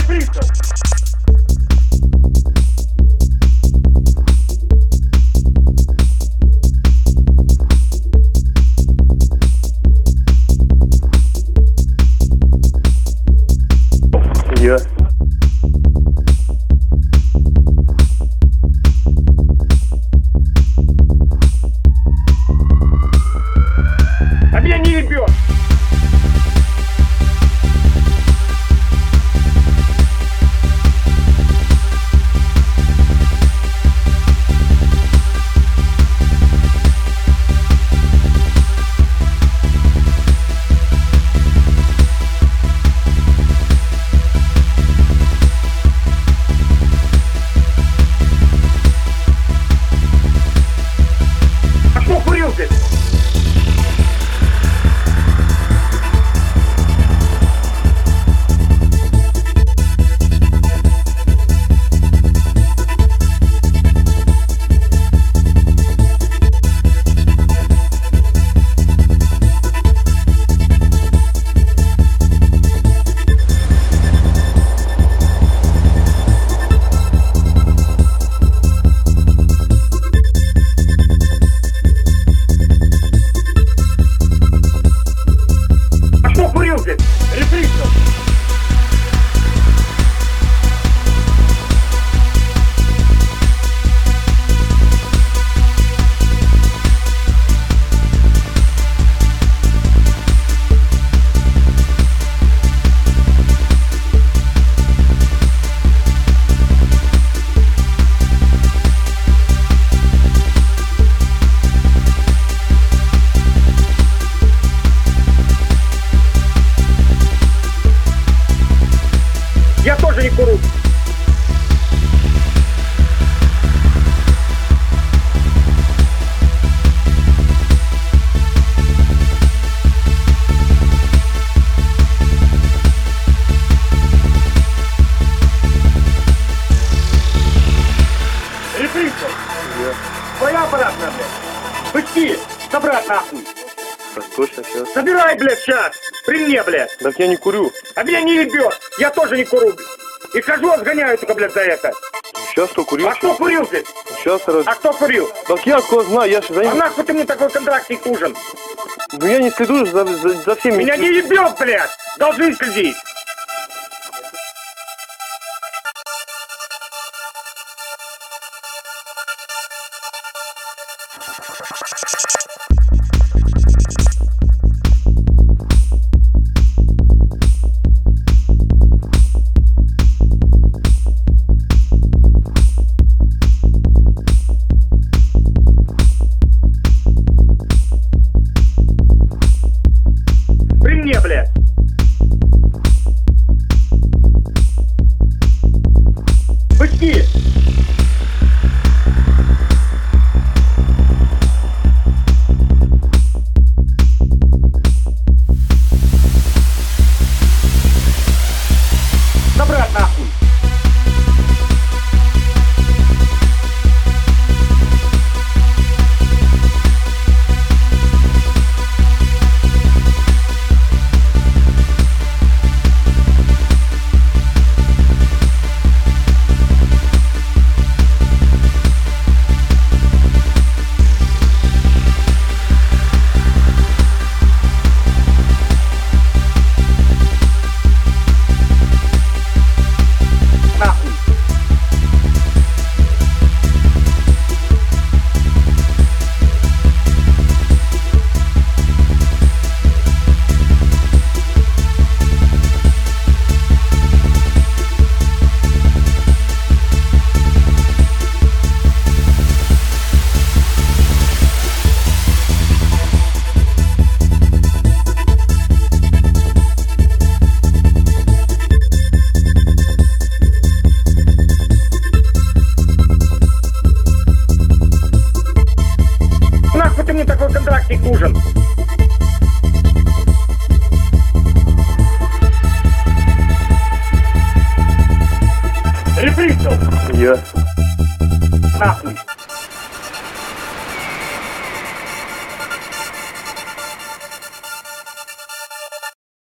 Реприсов! Я. А меня не ебет! А что курил ты? А что курил ты? Реприсов! Я тоже не курю. Реприсов! Я. Твоя обратно, блядь! Пусти! Собрать нахуй! Так точно сейчас. Собирай, блядь, сейчас! При мне, блядь! Так я не курю. А меня не ебет! Я тоже не курю, блядь! И хожу, отгоняю только, блядь, за это! Сейчас кто курил? А кто курил ты? Сейчас раз. А кто курил? Так я кто знаю, я же за А ним. нахуй ты мне такой контрактик нужен? Ну я не следую за всеми. Меня не ебет, блядь! Должны следить! При мне, блядь! Пусти! Собрать нахуй! Нахуй! Нахуй ты мне такой контрактик нужен? Реприсов! Я. Нахуй!